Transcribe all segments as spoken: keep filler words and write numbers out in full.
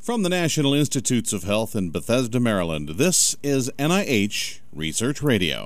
From the National Institutes of Health in Bethesda, Maryland, this is N I H Research Radio.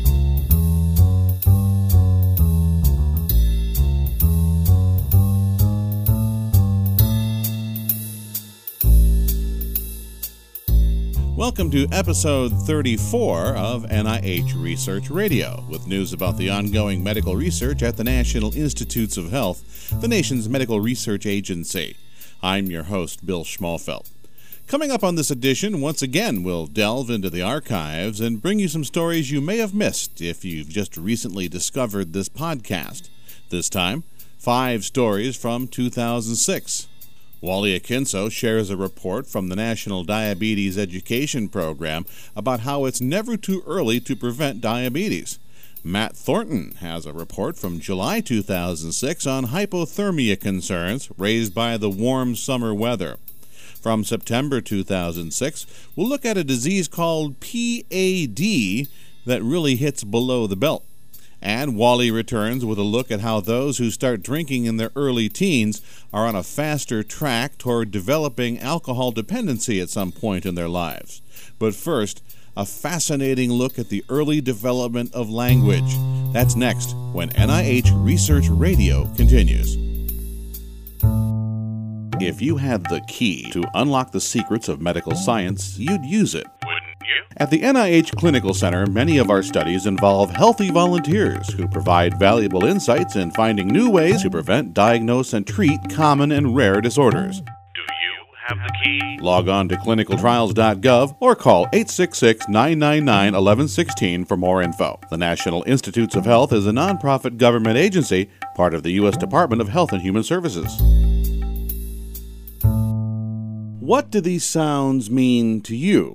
Welcome to episode thirty-four of N I H Research Radio, with news about the ongoing medical research at the National Institutes of Health, the nation's medical research agency. I'm your host, Bill Schmalfelt. Coming up on this edition, once again, we'll delve into the archives and bring you some stories you may have missed if you've just recently discovered this podcast. This time, five stories from two thousand six. Wally Akinso shares a report from the National Diabetes Education Program about how it's never too early to prevent diabetes. Matt Thornton has a report from July two thousand six on hypothermia concerns raised by the warm summer weather. From September two thousand six, we'll look at a disease called P A D that really hits below the belt. And Wally returns with a look at how those who start drinking in their early teens are on a faster track toward developing alcohol dependency at some point in their lives. But first, a fascinating look at the early development of language. That's next when N I H Research Radio continues. If you had the key to unlock the secrets of medical science, you'd use it. Wouldn't you? At the N I H Clinical Center, many of our studies involve healthy volunteers who provide valuable insights in finding new ways to prevent, diagnose, and treat common and rare disorders. Have the key? Log on to clinical trials dot gov or call eight six six, nine nine nine, one one one six for more info. The National Institutes of Health is a nonprofit government agency, part of the U S Department of Health and Human Services. What do these sounds mean to you?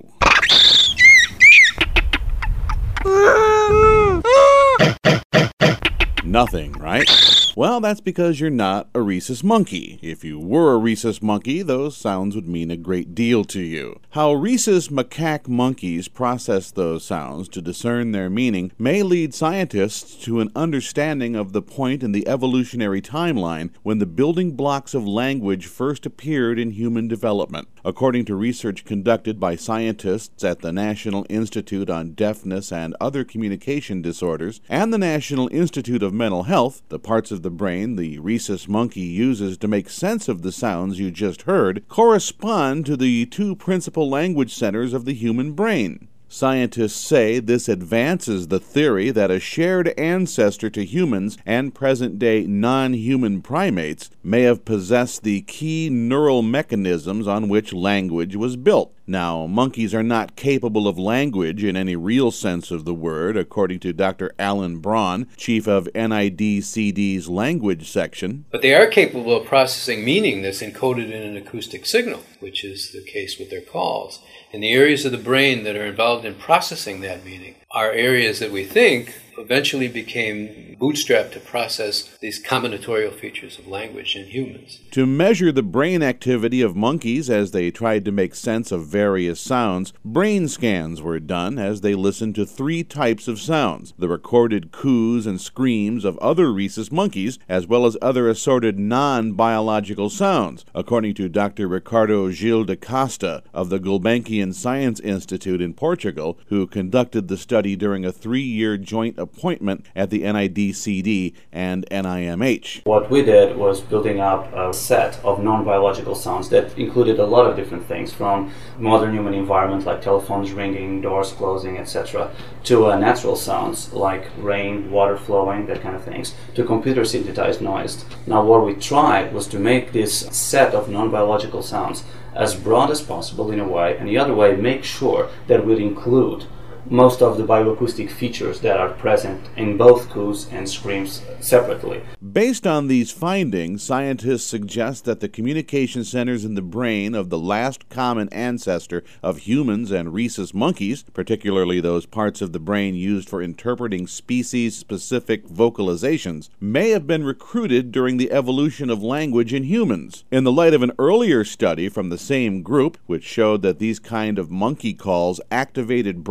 Nothing, right? Well, that's because you're not a rhesus monkey. If you were a rhesus monkey, those sounds would mean a great deal to you. How rhesus macaque monkeys process those sounds to discern their meaning may lead scientists to an understanding of the point in the evolutionary timeline when the building blocks of language first appeared in human development. According to research conducted by scientists at the National Institute on Deafness and Other Communication Disorders and the National Institute of Mental Health, the parts of the brain the rhesus monkey uses to make sense of the sounds you just heard correspond to the two principal language centers of the human brain. Scientists say this advances the theory that a shared ancestor to humans and present-day non-human primates may have possessed the key neural mechanisms on which language was built. Now, monkeys are not capable of language in any real sense of the word, according to Doctor Alan Braun, chief of N I D C D's language section. But they are capable of processing meaning that's encoded in an acoustic signal, which is the case with their calls. And the areas of the brain that are involved in processing that meaning are areas that we think eventually became bootstrapped to process these combinatorial features of language in humans. To measure the brain activity of monkeys as they tried to make sense of various sounds, brain scans were done as they listened to three types of sounds: the recorded coos and screams of other rhesus monkeys, as well as other assorted non-biological sounds, according to Doctor Ricardo Gil da Costa of the Gulbenkian Science Institute in Portugal, who conducted the study during a three-year joint appointment at the N I D C D and N I M H. What we did was building up a set of non-biological sounds that included a lot of different things, from modern human environment like telephones ringing, doors closing, et cetera, to uh, natural sounds like rain, water flowing, that kind of things, to computer synthesized noise. Now what we tried was to make this set of non-biological sounds as broad as possible in a way, and the other way make sure that we'd include most of the bioacoustic features that are present in both coos and screams separately. Based on these findings, scientists suggest that the communication centers in the brain of the last common ancestor of humans and rhesus monkeys, particularly those parts of the brain used for interpreting species-specific vocalizations, may have been recruited during the evolution of language in humans. In the light of an earlier study from the same group, which showed that these kind of monkey calls activated brain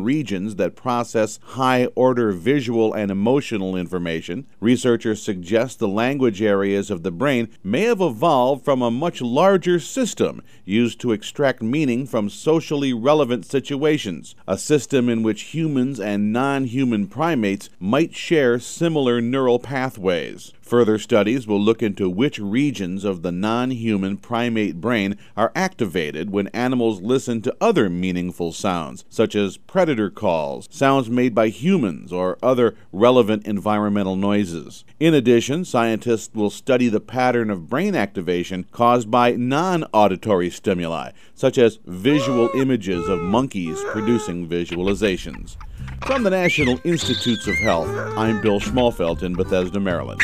regions that process high-order visual and emotional information. Researchers suggest the language areas of the brain may have evolved from a much larger system used to extract meaning from socially relevant situations, a system in which humans and non-human primates might share similar neural pathways. Further studies will look into which regions of the non-human primate brain are activated when animals listen to other meaningful sounds, such as predator calls, sounds made by humans, or other relevant environmental noises. In addition, scientists will study the pattern of brain activation caused by non-auditory stimuli, such as visual images of monkeys producing visualizations. From the National Institutes of Health, I'm Bill Schmalfelt in Bethesda, Maryland.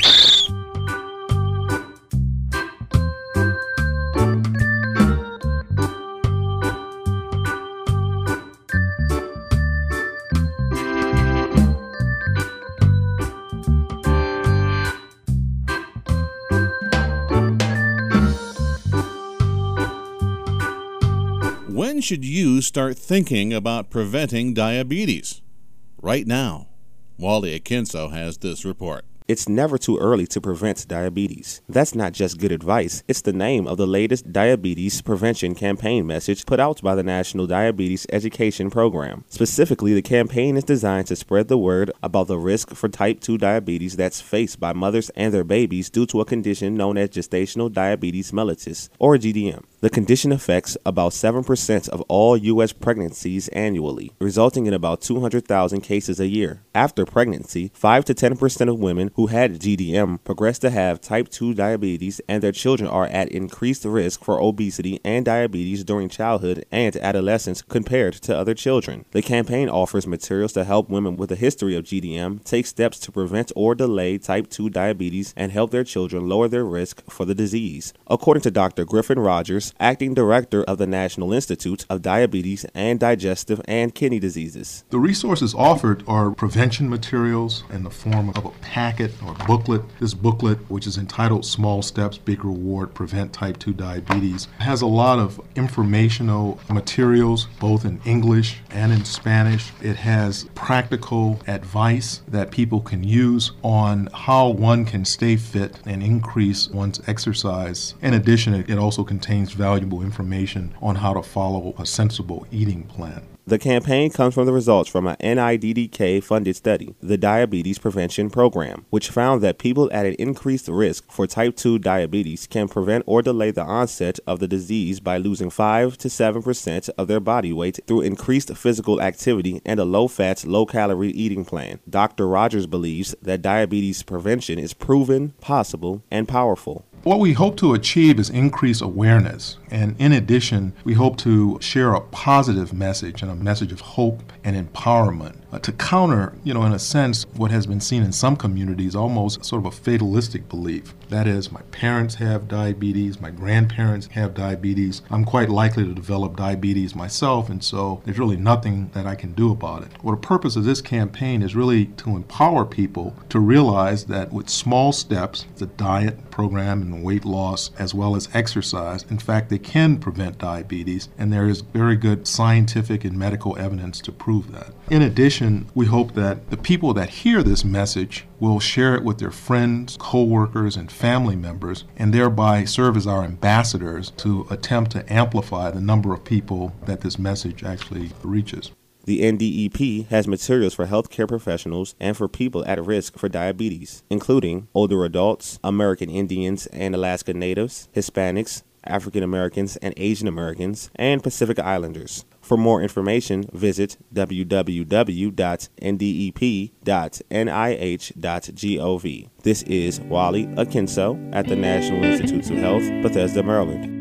When should you start thinking about preventing diabetes? Right now. Wally Akinso has this report. It's never too early to prevent diabetes. That's not just good advice. It's the name of the latest diabetes prevention campaign message put out by the National Diabetes Education Program. Specifically, the campaign is designed to spread the word about the risk for type two diabetes that's faced by mothers and their babies due to a condition known as gestational diabetes mellitus, or G D M. The condition affects about seven percent of all U S pregnancies annually, resulting in about two hundred thousand cases a year. After pregnancy, five to ten percent of women who had G D M progress to have type two diabetes, and their children are at increased risk for obesity and diabetes during childhood and adolescence compared to other children. The campaign offers materials to help women with a history of G D M take steps to prevent or delay type two diabetes and help their children lower their risk for the disease. According to Doctor Griffin Rogers, acting director of the National Institute of Diabetes and Digestive and Kidney Diseases. The resources offered are prevention materials in the form of a packet or booklet. This booklet, which is entitled Small Steps, Big Reward, Prevent Type two Diabetes, has a lot of informational materials, both in English and in Spanish. It has practical advice that people can use on how one can stay fit and increase one's exercise. In addition, it also contains valuable information on how to follow a sensible eating plan. The campaign comes from the results from an N I D D K-funded study, the Diabetes Prevention Program, which found that people at an increased risk for type two diabetes can prevent or delay the onset of the disease by losing five to seven percent of their body weight through increased physical activity and a low-fat, low-calorie eating plan. Doctor Rogers believes that diabetes prevention is proven, possible, and powerful. What we hope to achieve is increase awareness, and in addition, we hope to share a positive message and a message of hope and empowerment uh, to counter, you know, in a sense, what has been seen in some communities, almost sort of a fatalistic belief. That is, my parents have diabetes, my grandparents have diabetes, I'm quite likely to develop diabetes myself, and so there's really nothing that I can do about it. Well, the purpose of this campaign is really to empower people to realize that with small steps, the diet program and weight loss, as well as exercise, in fact, they can prevent diabetes, and there is very good scientific and medical evidence to prove that. In addition, we hope that the people that hear this message will share it with their friends, co-workers, and family members, and thereby serve as our ambassadors to attempt to amplify the number of people that this message actually reaches. The N D E P has materials for healthcare professionals and for people at risk for diabetes, including older adults, American Indians and Alaska Natives, Hispanics, African Americans and Asian Americans, and Pacific Islanders. For more information, visit w w w dot n d e p dot n i h dot gov. This is Wally Akinso at the National Institutes of Health, Bethesda, Maryland.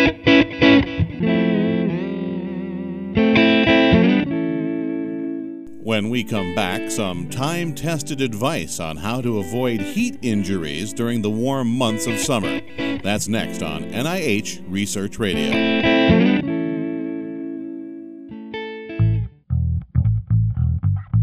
When we come back, some time-tested advice on how to avoid heat injuries during the warm months of summer. That's next on N I H Research Radio.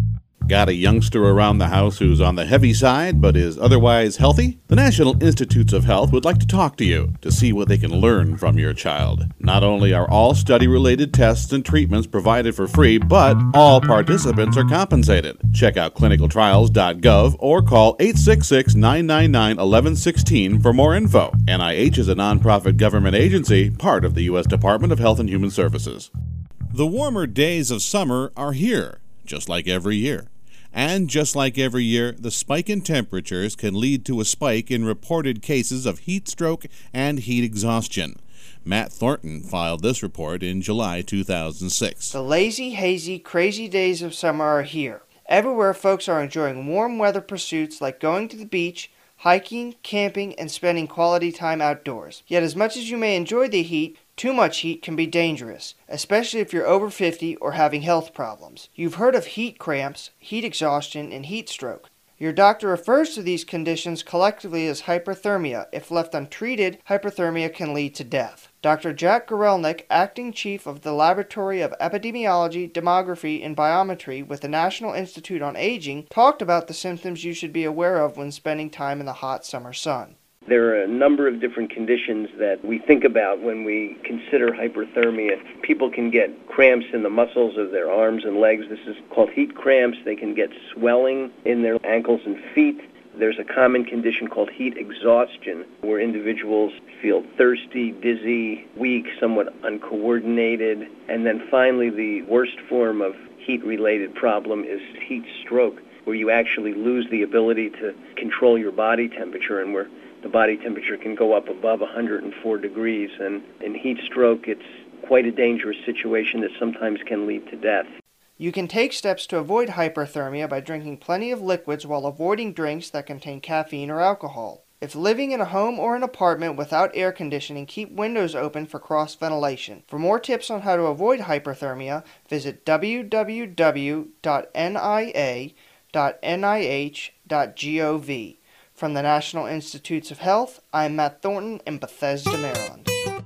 Got a youngster around the house who's on the heavy side but is otherwise healthy? The National Institutes of Health would like to talk to you to see what they can learn from your child. Not only are all study-related tests and treatments provided for free, but all participants are compensated. Check out clinical trials dot gov or call eight six six, nine nine nine, one one one six for more info. N I H is a nonprofit government agency, part of the U S Department of Health and Human Services. The warmer days of summer are here, just like every year. And just like every year, the spike in temperatures can lead to a spike in reported cases of heat stroke and heat exhaustion. Matt Thornton filed this report in July two thousand six. The lazy, hazy, crazy days of summer are here. Everywhere, folks are enjoying warm weather pursuits like going to the beach, hiking, camping, and spending quality time outdoors. Yet as much as you may enjoy the heat, too much heat can be dangerous, especially if you're over fifty or having health problems. You've heard of heat cramps, heat exhaustion, and heat stroke. Your doctor refers to these conditions collectively as hyperthermia. If left untreated, hyperthermia can lead to death. Doctor Jack Gorelnik, acting chief of the Laboratory of Epidemiology, Demography, and Biometry with the National Institute on Aging, talked about the symptoms you should be aware of when spending time in the hot summer sun. There are a number of different conditions that we think about when we consider hyperthermia. People can get cramps in the muscles of their arms and legs. This is called heat cramps. They can get swelling in their ankles and feet. There's a common condition called heat exhaustion, where individuals feel thirsty, dizzy, weak, somewhat uncoordinated. And then finally, the worst form of heat-related problem is heat stroke, where you actually lose the ability to control your body temperature and where the body temperature can go up above one hundred four degrees. And in heat stroke, it's quite a dangerous situation that sometimes can lead to death. You can take steps to avoid hyperthermia by drinking plenty of liquids while avoiding drinks that contain caffeine or alcohol. If living in a home or an apartment without air conditioning, keep windows open for cross ventilation. For more tips on how to avoid hyperthermia, visit w w w dot n i a dot n i h dot gov. From the National Institutes of Health, I'm Matt Thornton in Bethesda, Maryland.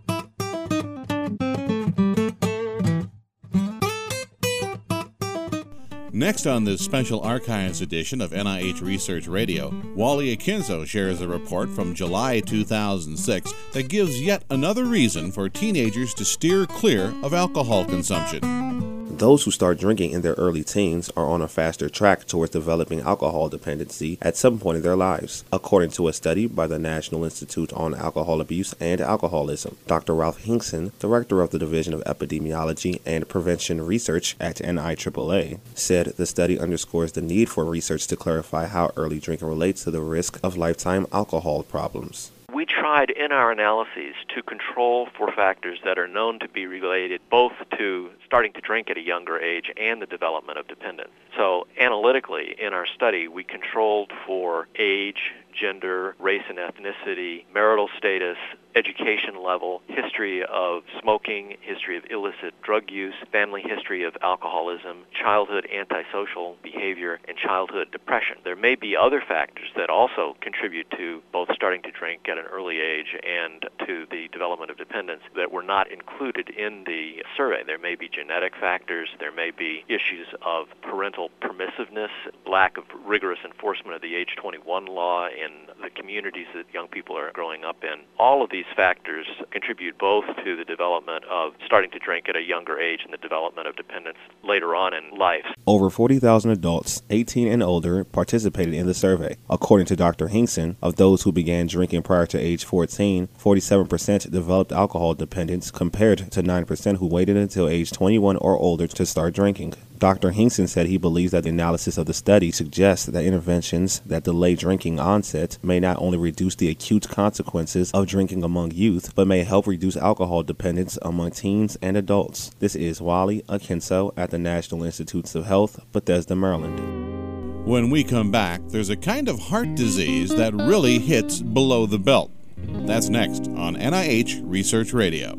Next on this special archives edition of N I H Research Radio, Wally Akinzo shares a report from July two thousand six that gives yet another reason for teenagers to steer clear of alcohol consumption. Those who start drinking in their early teens are on a faster track towards developing alcohol dependency at some point in their lives, according to a study by the National Institute on Alcohol Abuse and Alcoholism. Doctor Ralph Hinkson, director of the Division of Epidemiology and Prevention Research at N I A A A, said the study underscores the need for research to clarify how early drinking relates to the risk of lifetime alcohol problems. We tried in our analyses to control for factors that are known to be related both to starting to drink at a younger age and the development of dependence. So analytically, in our study, we controlled for age, gender, race and ethnicity, marital status, education level, history of smoking, history of illicit drug use, family history of alcoholism, childhood antisocial behavior, and childhood depression. There may be other factors that also contribute to both starting to drink at an early age and to the development of dependence that were not included in the survey. There may be genetic factors, there may be issues of parental permissiveness, lack of rigorous enforcement of the age twenty-one law in the communities that young people are growing up in. All of these factors contribute both to the development of starting to drink at a younger age and the development of dependence later on in life. Over forty thousand adults, eighteen and older, participated in the survey. According to Doctor Hinkson, of those who began drinking prior to age fourteen, forty-seven percent developed alcohol dependence compared to nine percent who waited until age twenty-one or older to start drinking. Doctor Hinkson said he believes that the analysis of the study suggests that interventions that delay drinking onset may not only reduce the acute consequences of drinking among youth, but may help reduce alcohol dependence among teens and adults. This is Wally Akinso at the National Institutes of Health, Bethesda, Maryland. When we come back, there's a kind of heart disease that really hits below the belt. That's next on N I H Research Radio.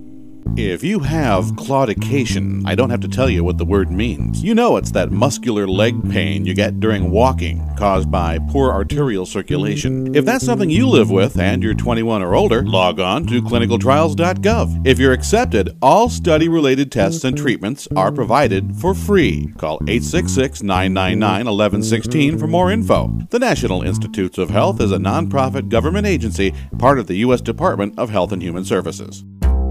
If you have claudication, I don't have to tell you what the word means. You know it's that muscular leg pain you get during walking, caused by poor arterial circulation. If that's something you live with and you're twenty-one or older, log on to clinical trials dot gov. If you're accepted, all study-related tests and treatments are provided for free. Call eight six six, nine nine nine, one one one six for more info. The National Institutes of Health is a nonprofit government agency, part of the U S Department of Health and Human Services.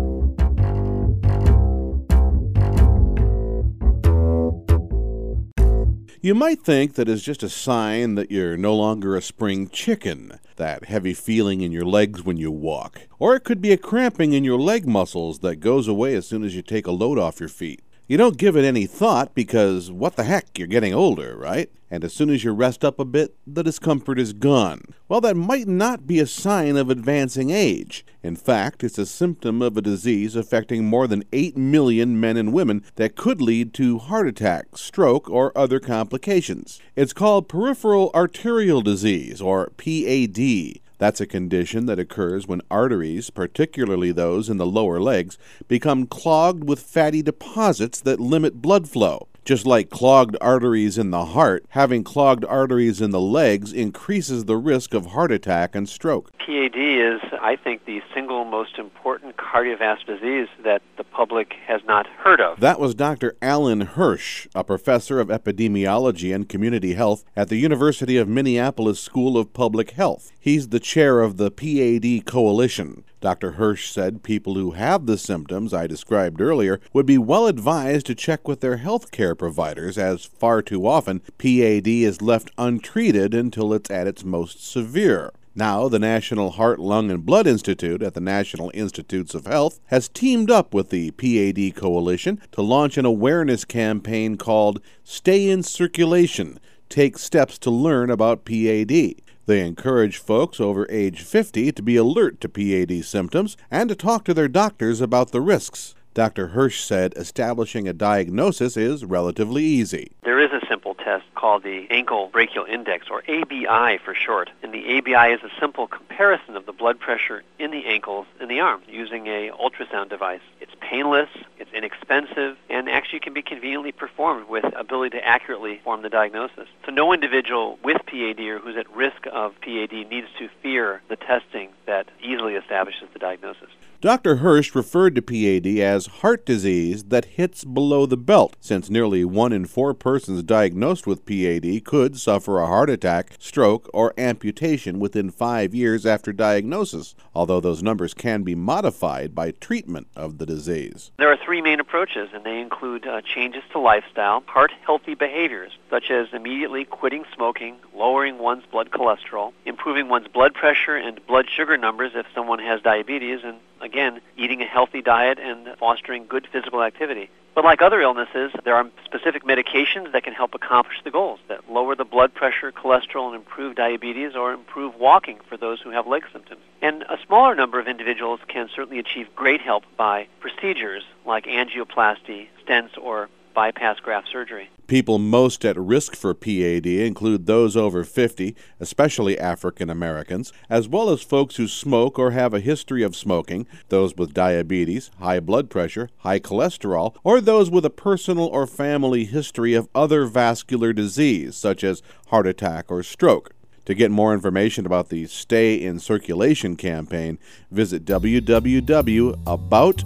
You might think that it's just a sign that you're no longer a spring chicken, that heavy feeling in your legs when you walk. Or it could be a cramping in your leg muscles that goes away as soon as you take a load off your feet. You don't give it any thought because what the heck, you're getting older, right? And as soon as you rest up a bit, the discomfort is gone. Well, that might not be a sign of advancing age. In fact, it's a symptom of a disease affecting more than eight million men and women that could lead to heart attack, stroke, or other complications. It's called peripheral arterial disease, or P A D. That's a condition that occurs when arteries, particularly those in the lower legs, become clogged with fatty deposits that limit blood flow. Just like clogged arteries in the heart, having clogged arteries in the legs increases the risk of heart attack and stroke. P A D is, I think, the single most important cardiovascular disease that the public has not heard of. That was Doctor Alan Hirsch, a professor of epidemiology and community health at the University of Minneapolis School of Public Health. He's the chair of the P A D Coalition. Doctor Hirsch said people who have the symptoms I described earlier would be well advised to check with their health care providers, as far too often P A D is left untreated until it's at its most severe. Now, the National Heart, Lung, and Blood Institute at the National Institutes of Health has teamed up with the P A D Coalition to launch an awareness campaign called Stay in Circulation, Take Steps to Learn About P A D. They encourage folks over age fifty to be alert to P A D symptoms and to talk to their doctors about the risks. Doctor Hirsch said establishing a diagnosis is relatively easy. There is a simple test called the Ankle Brachial Index, or A B I for short. And the A B I is a simple comparison of the blood pressure in the ankles and the arms using a ultrasound device. It's painless, it's inexpensive, and actually can be conveniently performed with ability to accurately form the diagnosis. So no individual with P A D or who's at risk of P A D needs to fear the testing that easily establishes the diagnosis. Doctor Hirsch referred to P A D as heart disease that hits below the belt, since nearly one in four persons diagnosed with P A D could suffer a heart attack, stroke, or amputation within five years after diagnosis, although those numbers can be modified by treatment of the disease. There are three main approaches, and they include uh, changes to lifestyle, heart-healthy behaviors, such as immediately quitting smoking, lowering one's blood cholesterol, improving one's blood pressure and blood sugar numbers if someone has diabetes, and again, eating a healthy diet and fostering good physical activity. But like other illnesses, there are specific medications that can help accomplish the goals, that lower the blood pressure, cholesterol, and improve diabetes, or improve walking for those who have leg symptoms. And a smaller number of individuals can certainly achieve great help by procedures like angioplasty, stents, or bypass graft surgery. People most at risk for P A D include those over fifty, especially African Americans, as well as folks who smoke or have a history of smoking, those with diabetes, high blood pressure, high cholesterol, or those with a personal or family history of other vascular disease, such as heart attack or stroke. To get more information about the Stay in Circulation campaign, visit w w w dot about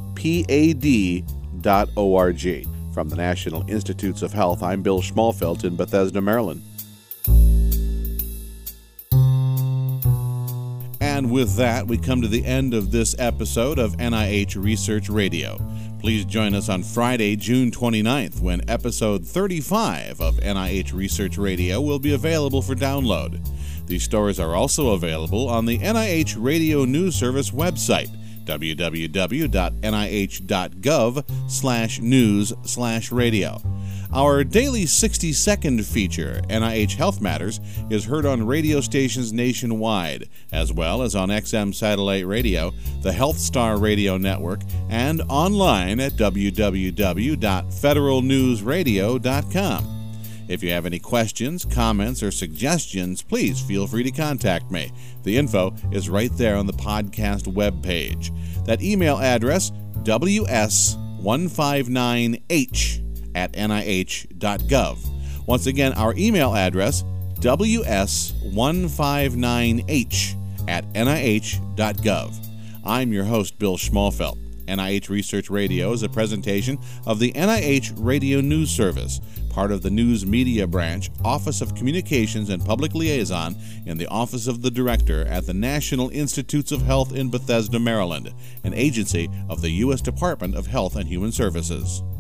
pad dot org. From the National Institutes of Health, I'm Bill Schmalfelt in Bethesda, Maryland. And with that, we come to the end of this episode of N I H Research Radio. Please join us on Friday, June twenty-ninth, when episode thirty-five of N I H Research Radio will be available for download. These stories are also available on the N I H Radio News Service website, w w w dot n i h dot gov slash news slash radio. Our daily sixty-second feature, N I H Health Matters, is heard on radio stations nationwide, as well as on X M Satellite Radio, the Health Star Radio Network, and online at w w w dot federal news radio dot com. If you have any questions, comments, or suggestions, please feel free to contact me. The info is right there on the podcast webpage. That email address, W S one five nine H at N I H dot gov. Once again, our email address, W S one five nine H at N I H dot gov. I'm your host, Bill Schmalfelt. N I H Research Radio is a presentation of the N I H Radio News Service, part of the News Media Branch, Office of Communications and Public Liaison in the Office of the Director at the National Institutes of Health in Bethesda, Maryland, an agency of the U S Department of Health and Human Services.